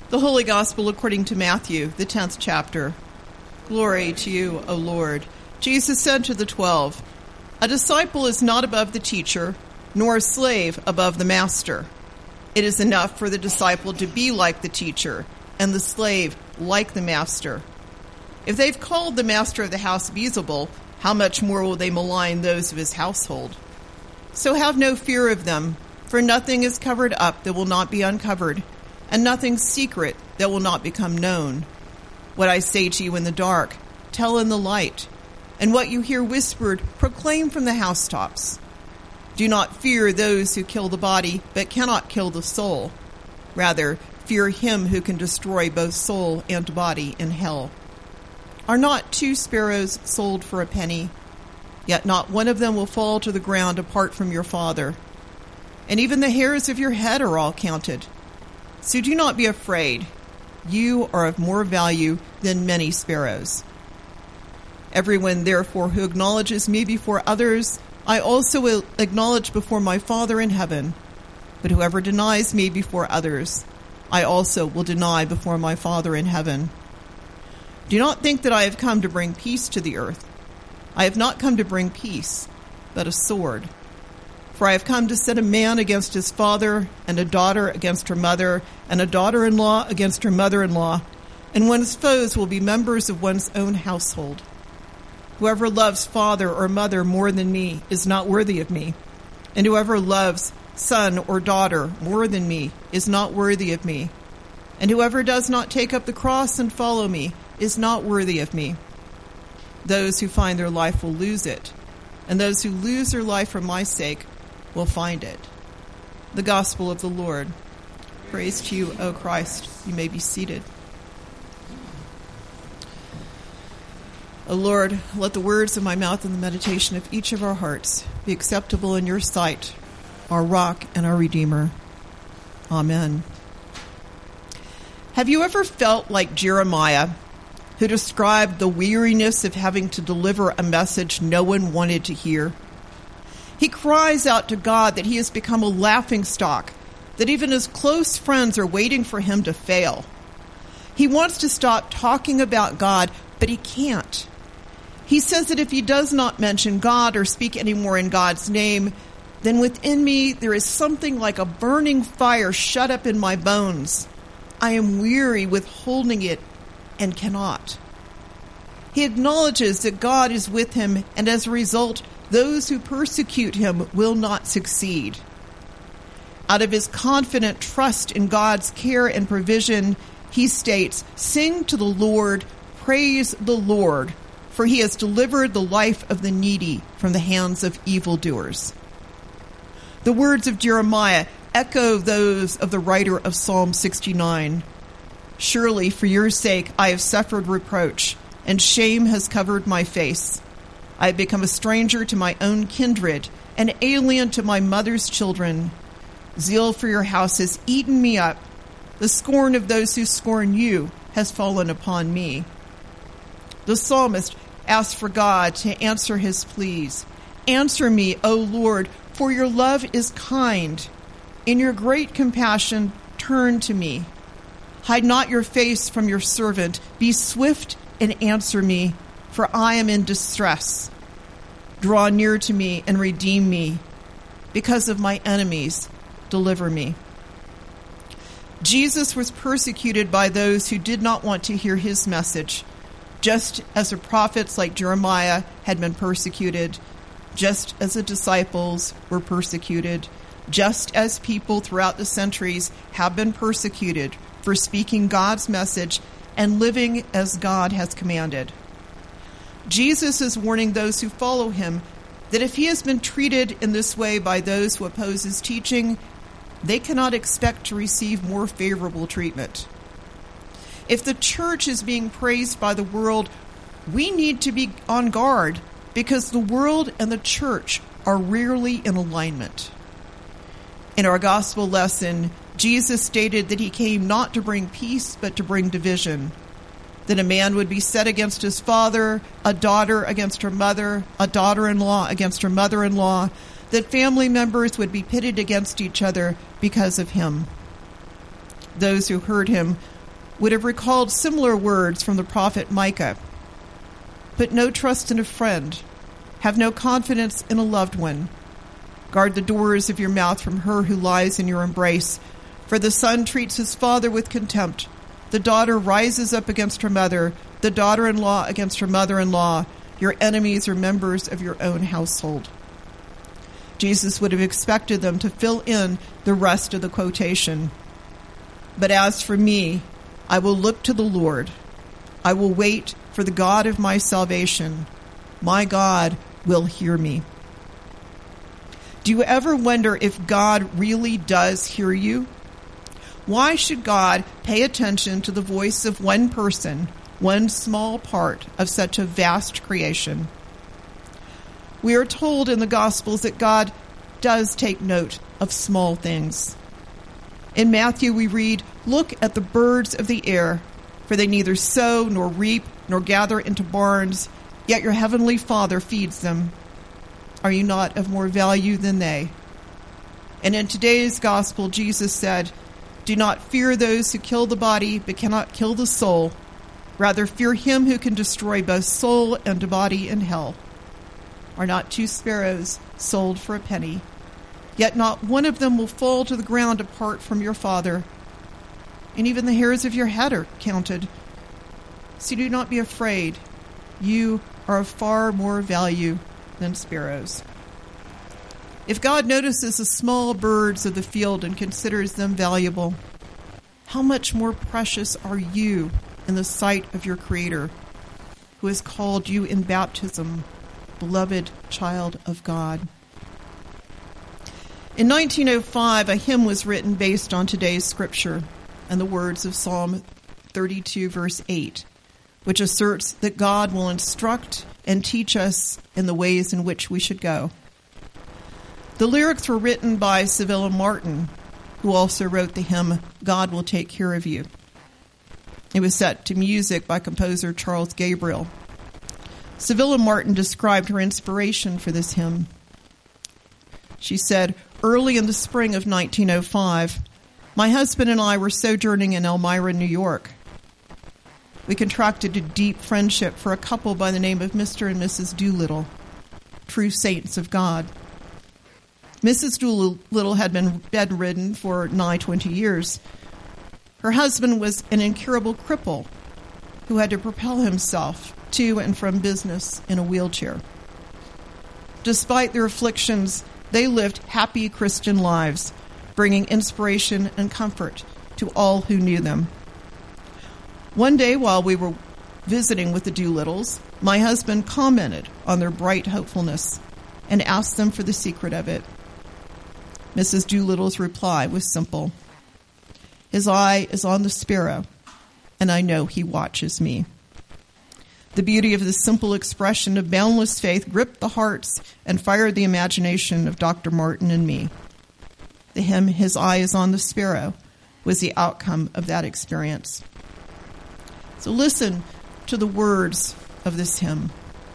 The Holy Gospel according to Matthew, the 10th chapter. Glory to you, O Lord. Jesus said to the 12, "A disciple is not above the teacher, nor a slave above the master. It is enough for the disciple to be like the teacher, and the slave like the master. If they've called the master of the house Beelzebul, how much more will they malign those of his household? So have no fear of them, for nothing is covered up that will not be uncovered, and nothing secret that will not become known. What I say to you in the dark, tell in the light, and what you hear whispered, proclaim from the housetops. Do not fear those who kill the body, but cannot kill the soul. Rather, fear him who can destroy both soul and body in hell. Are not 2 sparrows sold for a penny? Yet not one of them will fall to the ground apart from your Father. And even the hairs of your head are all counted. So do not be afraid. You are of more value than many sparrows. Everyone, therefore, who acknowledges me before others, I also will acknowledge before my Father in heaven. But whoever denies me before others, I also will deny before my Father in heaven. Do not think that I have come to bring peace to the earth. I have not come to bring peace, but a sword. For I have come to set a man against his father, and a daughter against her mother, and a daughter-in-law against her mother-in-law, and one's foes will be members of one's own household. Whoever loves father or mother more than me is not worthy of me, and whoever loves son or daughter more than me is not worthy of me, and whoever does not take up the cross and follow me is not worthy of me. Those who find their life will lose it, and those who lose their life for my sake will find it." The Gospel of the Lord. Praise to you, O Christ. You may be seated. O Lord, let the words of my mouth and the meditation of each of our hearts be acceptable in your sight, our rock and our Redeemer. Amen. Have you ever felt like Jeremiah, who described the weariness of having to deliver a message no one wanted to hear? He cries out to God that he has become a laughingstock, that even his close friends are waiting for him to fail. He wants to stop talking about God, but he can't. He says that if he does not mention God or speak anymore in God's name, then within me there is something like a burning fire shut up in my bones. I am weary with holding it and cannot. He acknowledges that God is with him, and as a result, those who persecute him will not succeed. Out of his confident trust in God's care and provision, he states, "Sing to the Lord, praise the Lord, for he has delivered the life of the needy from the hands of evildoers." The words of Jeremiah echo those of the writer of Psalm 69. "Surely for your sake I have suffered reproach, and shame has covered my face. I have become a stranger to my own kindred, an alien to my mother's children. Zeal for your house has eaten me up. The scorn of those who scorn you has fallen upon me." The psalmist asks for God to answer his pleas. "Answer me, O Lord, for your love is kind. In your great compassion, turn to me. Hide not your face from your servant. Be swift and answer me, for I am in distress. Draw near to me and redeem me. Because of my enemies, deliver me." Jesus was persecuted by those who did not want to hear his message, just as the prophets like Jeremiah had been persecuted, just as the disciples were persecuted, just as people throughout the centuries have been persecuted for speaking God's message and living as God has commanded. Jesus is warning those who follow him that if he has been treated in this way by those who oppose his teaching, they cannot expect to receive more favorable treatment. If the church is being praised by the world, we need to be on guard because the world and the church are rarely in alignment. In our gospel lesson, Jesus stated that he came not to bring peace, but to bring division. That a man would be set against his father, a daughter against her mother, a daughter-in-law against her mother-in-law, that family members would be pitted against each other because of him. Those who heard him would have recalled similar words from the prophet Micah. Put no trust in a friend. Have no confidence in a loved one. Guard the doors of your mouth from her who lies in your embrace. For the son treats his father with contempt. The daughter rises up against her mother, the daughter-in-law against her mother-in-law. Your enemies are members of your own household. Jesus would have expected them to fill in the rest of the quotation. But as for me, I will look to the Lord. I will wait for the God of my salvation. My God will hear me. Do you ever wonder if God really does hear you? Why should God pay attention to the voice of one person, one small part of such a vast creation? We are told in the Gospels that God does take note of small things. In Matthew we read, "Look at the birds of the air, for they neither sow nor reap nor gather into barns, yet your heavenly Father feeds them. Are you not of more value than they?" And in today's Gospel, Jesus said, "Do not fear those who kill the body but cannot kill the soul. Rather fear him who can destroy both soul and body in hell. Are not 2 sparrows sold for a penny? Yet not one of them will fall to the ground apart from your Father. And even the hairs of your head are counted. So do not be afraid. You are of far more value than sparrows." If God notices the small birds of the field and considers them valuable, how much more precious are you in the sight of your Creator, who has called you in baptism, beloved child of God? In 1905, a hymn was written based on today's scripture and the words of Psalm 32, verse 8, which asserts that God will instruct and teach us in the ways in which we should go. The lyrics were written by Civilla Martin, who also wrote the hymn, "God Will Take Care of You." It was set to music by composer Charles Gabriel. Civilla Martin described her inspiration for this hymn. She said, "Early in the spring of 1905, my husband and I were sojourning in Elmira, New York. We contracted a deep friendship for a couple by the name of Mr. and Mrs. Doolittle, true saints of God. Mrs. Doolittle had been bedridden for nigh 20 years. Her husband was an incurable cripple who had to propel himself to and from business in a wheelchair. Despite their afflictions, they lived happy Christian lives, bringing inspiration and comfort to all who knew them. One day while we were visiting with the Doolittles, my husband commented on their bright hopefulness and asked them for the secret of it. Mrs. Doolittle's reply was simple. "His eye is on the sparrow, and I know he watches me." The beauty of this simple expression of boundless faith gripped the hearts and fired the imagination of Dr. Martin and me. The hymn, "His Eye is on the Sparrow," was the outcome of that experience. So listen to the words of this hymn.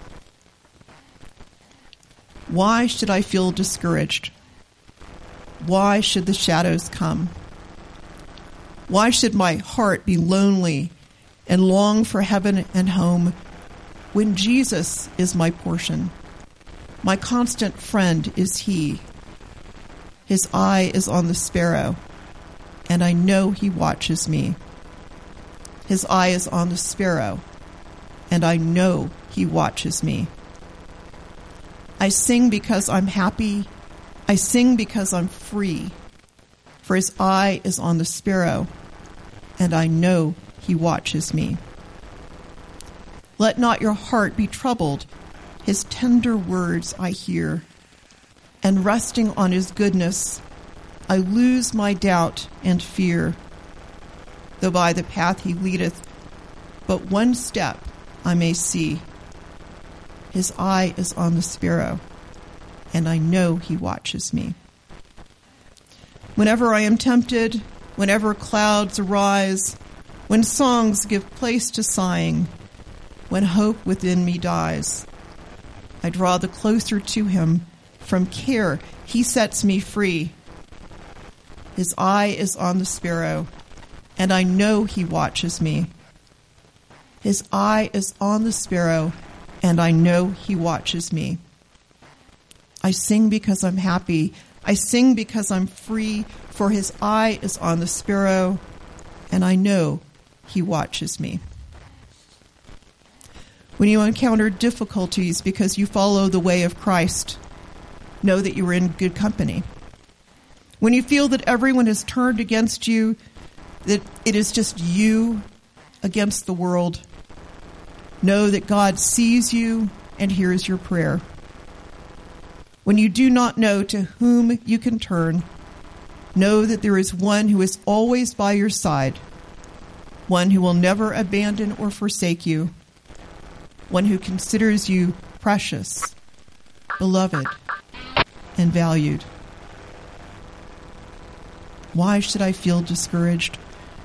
Why should I feel discouraged? Why should the shadows come? Why should my heart be lonely and long for heaven and home when Jesus is my portion? My constant friend is he. His eye is on the sparrow, and I know he watches me. His eye is on the sparrow, and I know he watches me. I sing because I'm happy. I sing because I'm free. For his eye is on the sparrow, and I know he watches me. Let not your heart be troubled. His tender words I hear, and resting on his goodness, I lose my doubt and fear. Though by the path he leadeth, but one step I may see. His eye is on the sparrow, and I know he watches me. Whenever I am tempted, whenever clouds arise, when songs give place to sighing, when hope within me dies, I draw the closer to him. From care he sets me free. His eye is on the sparrow, and I know he watches me. His eye is on the sparrow, and I know he watches me. I sing because I'm happy. I sing because I'm free, for his eye is on the sparrow, and I know he watches me. When you encounter difficulties because you follow the way of Christ, know that you are in good company. When you feel that everyone has turned against you, that it is just you against the world, know that God sees you and hears your prayer. When you do not know to whom you can turn, know that there is one who is always by your side, one who will never abandon or forsake you, one who considers you precious, beloved, and valued. Why should I feel discouraged?